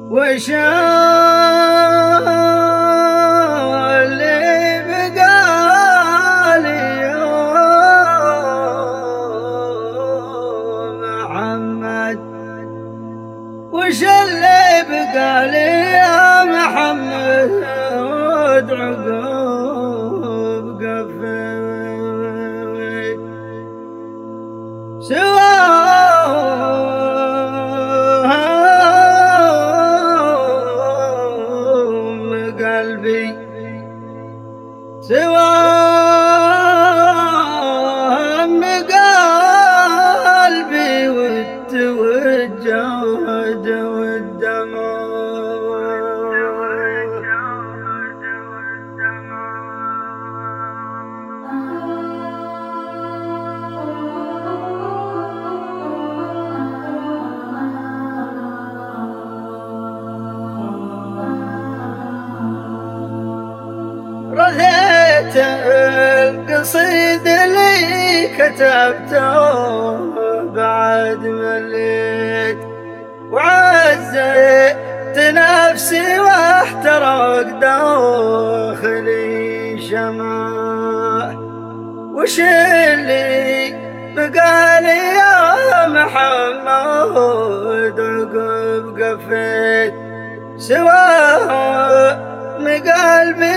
وش اللي بقالي يا محمد؟ وش اللي بقالي يا محمد؟ عقب قفيت سواهم قلبي سواهم قلبي والتوجد والدمع رثيت القصيد اللي كتبته بعد مليت وعزيت نفسي واحترق داخلي شمعه. وش اللي بقالي يا محمد؟ عقب قفيت سواه قلبي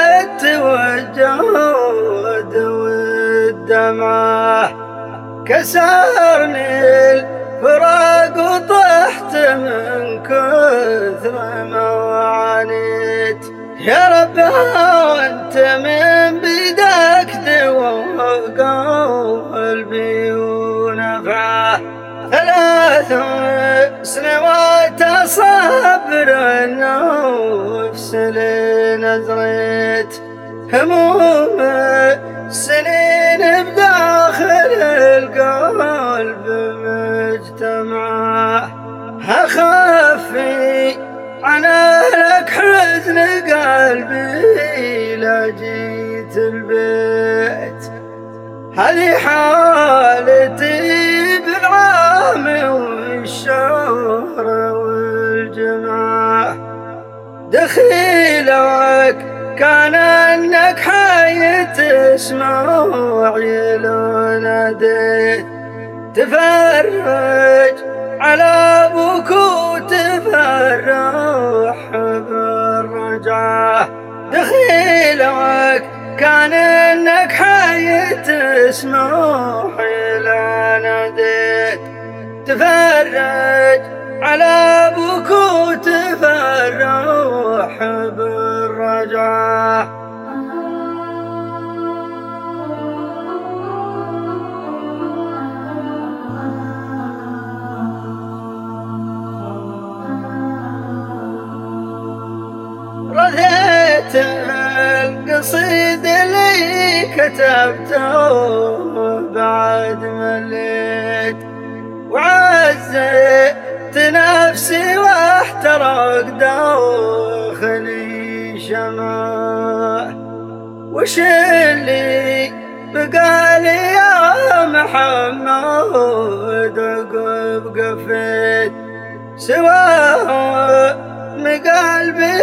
والتوجد والدمعة. كسرني الفراق وطحت من كثر ما عانيت. يا رب وانت من بيدك دواء قلبي ونفعه. 3 سنوات صبر النفس لنزريت هموم سنين بداخل القلب مجتمعه. أخفي عن أهلك حزن قلبي لا جيت البيت. هذه حالتي بالعام والشهر والجمعة. دخيلك كان انك حي تسمعي لو ناديت. تفرج على ابوك وتفرح بالرجعة. دخيلك كان انك حي تسمعي لو ناديت. تفرج على ابوك وتفرح بالرجعة. رثيت القصيد اللي كتبته بعد مليت وعزيت نفسي واحترق داخلي شمعه. وش اللي بقالي يا محمد؟ عقب قفيت سواهم قلبي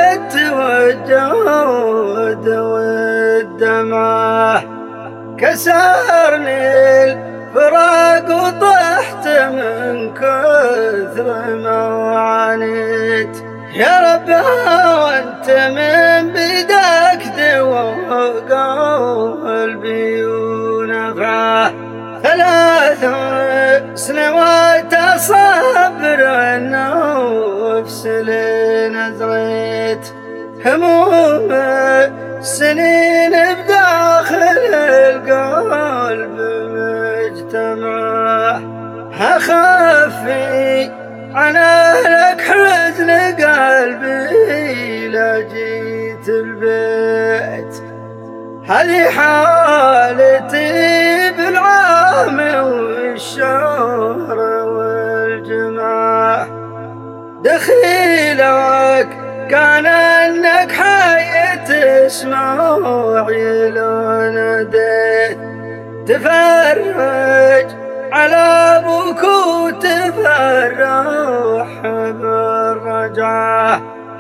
والتوجد والدمعة. كسرني الفراق وطحت من كثر ما عانيت. يا رب وانت من بيدك دواء قلبي ونفعه. 3 سنوات صبر النفس لنزريت هموم سنين بداخل القلب مجتمعه. أخفي عن أهلك حزن قلبي لا جيت البيت. هذه حالتي بالعام والشهر والجمعة. دخيلك كان انك حي تسمعي لو ناديت. تفرج على ابوك وتفرح بالرجعة.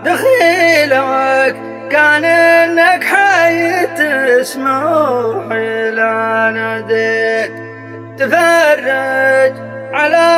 دخيلك كان انك حي تسمح لا ناديت تفرج على